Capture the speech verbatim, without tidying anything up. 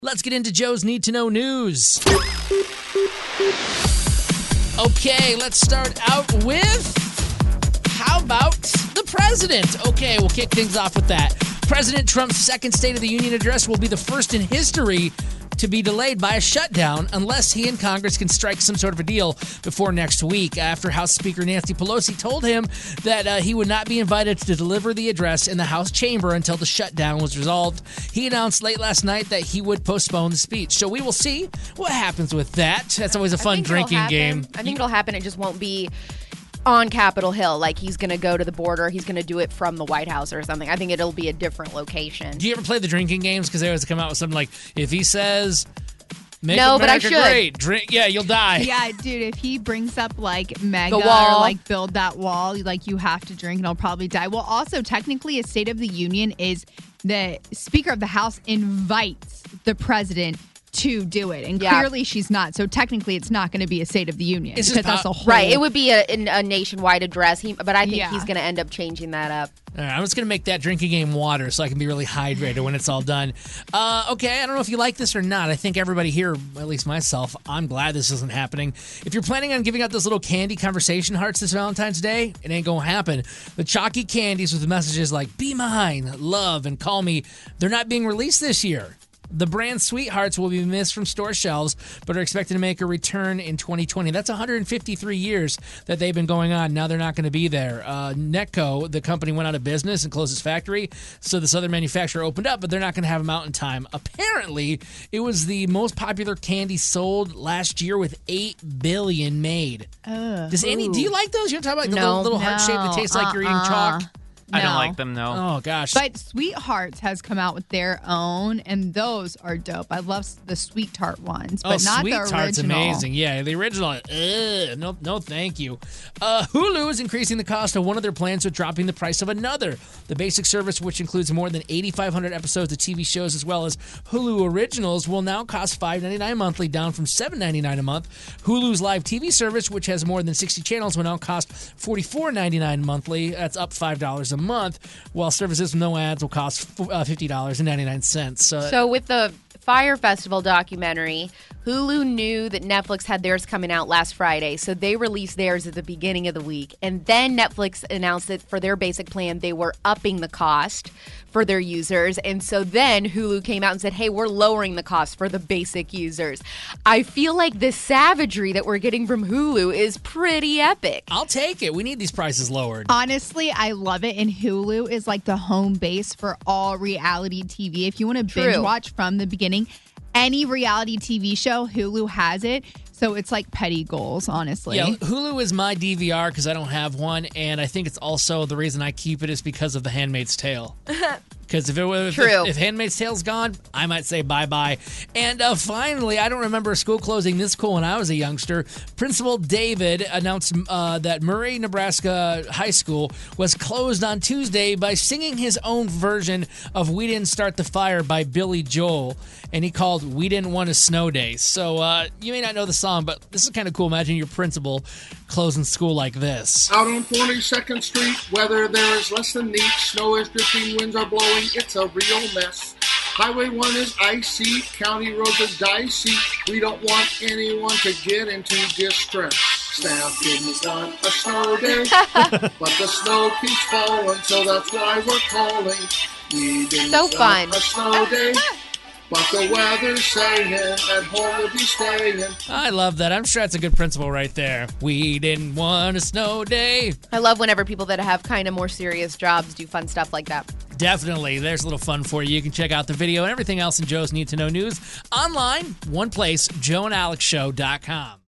Let's get into Joe's Need to Know News. Okay, let's start out with, how about the president? Okay, we'll kick things off with that. President Trump's second State of the Union address will be the first in history to be delayed by a shutdown unless he and Congress can strike some sort of a deal before next week, after House Speaker Nancy Pelosi told him that uh, he would not be invited to deliver the address in the House chamber until the shutdown was resolved. He announced late last night that he would postpone the speech. So we will see what happens with that. That's always a fun drinking game. I think it'll happen. It just won't be on Capitol Hill, like he's going to go to the border. He's going to do it from the White House or something. I think it'll be a different location. Do you ever play the drinking games? Because they always come out with something like, if he says, make no, America but I should. great, drink, yeah, you'll die. Yeah, dude, if he brings up like mega The wall. or like build that wall, like you have to drink and I'll probably die. Well, also, technically, a State of the Union is the Speaker of the House invites the president to do it. And Yeah. clearly she's not. So technically it's not going to be a State of the Union. It's because just that's pop- a whole... Right. It would be a, a nationwide address, he, but I think Yeah. he's going to end up changing that up. All right, I'm just going to make that drinking game water so I can be really hydrated when it's all done. Uh, okay, I don't know if you like this or not. I think everybody here, at least myself, I'm glad this isn't happening. If you're planning on giving out those little candy conversation hearts this Valentine's Day, it ain't going to happen. The chalky candies with messages like, be mine, love, and call me, they're not being released this year. The brand Sweethearts will be missed from store shelves, but are expected to make a return in twenty twenty. That's one hundred fifty-three years that they've been going on. Now they're not going to be there. Uh, Netco, the company, went out of business and closed its factory, so this other manufacturer opened up, but they're not going to have them out in time. Apparently, it was the most popular candy sold last year with eight billion made. Ugh. Does any? Do you like those? You're talking about like the No. little, little heart shape that No. tastes like you're eating Uh-uh. chalk? I don't No. like them, no. Oh, gosh. But Sweethearts has come out with their own, and those are dope. I love the Sweet Tart ones, but oh, not Sweet the Tart's original. amazing. Yeah, the original. Ugh, no, no, thank you. Uh, Hulu is increasing the cost of one of their plans with dropping the price of another. The basic service, which includes more than eighty-five hundred episodes of T V shows as well as Hulu originals, will now cost five dollars and ninety-nine cents monthly, down from seven dollars and ninety-nine cents a month. Hulu's live T V service, which has more than sixty channels, will now cost forty-four dollars and ninety-nine cents monthly. That's up five dollars a month. While services with no ads will cost uh, fifty dollars and ninety-nine cents. So, So with the Fire Festival documentary, Hulu knew that Netflix had theirs coming out last Friday, so they released theirs at the beginning of the week. And then Netflix announced that for their basic plan, they were upping the cost for their users. And so then Hulu came out and said, hey, we're lowering the cost for the basic users. I feel like the savagery that we're getting from Hulu is pretty epic. I'll take it. We need these prices lowered. Honestly, I love it. And Hulu is like the home base for all reality T V. If you want to binge True. watch from the beginning, any reality T V show, Hulu has it. So it's like petty goals, honestly. Yeah, Hulu is my D V R because I don't have one, and I think it's also the reason I keep it is because of The Handmaid's Tale. Because if it was True. if, if Handmaid's Tale's gone, I might say bye bye. And uh, finally, I don't remember school closing this cool when I was a youngster. Principal David announced uh, that Murray, Nebraska High School was closed on Tuesday by singing his own version of "We Didn't Start the Fire" by Billy Joel, and he called "We Didn't Want a Snow Day." So uh, you may not know the song, but this is kind of cool. Imagine your principal closing school like this. Out on forty-second Street, weather there is less than neat. Snow is drifting, winds are blowing, it's a real mess. Highway one is icy, county roads are dicey. We don't want anyone to get into distress. Staff didn't want a snow day, but the snow keeps falling, so that's why we're calling. We didn't So want fun. a snow day, but the weather's saying at home we'll be staying. I love that. I'm sure that's a good principle right there. We didn't want a snow day. I love whenever people that have kind of more serious jobs do fun stuff like that. Definitely. There's a little fun for you. You can check out the video and everything else in Joe's Need to Know News online, one place, joe and alex show dot com.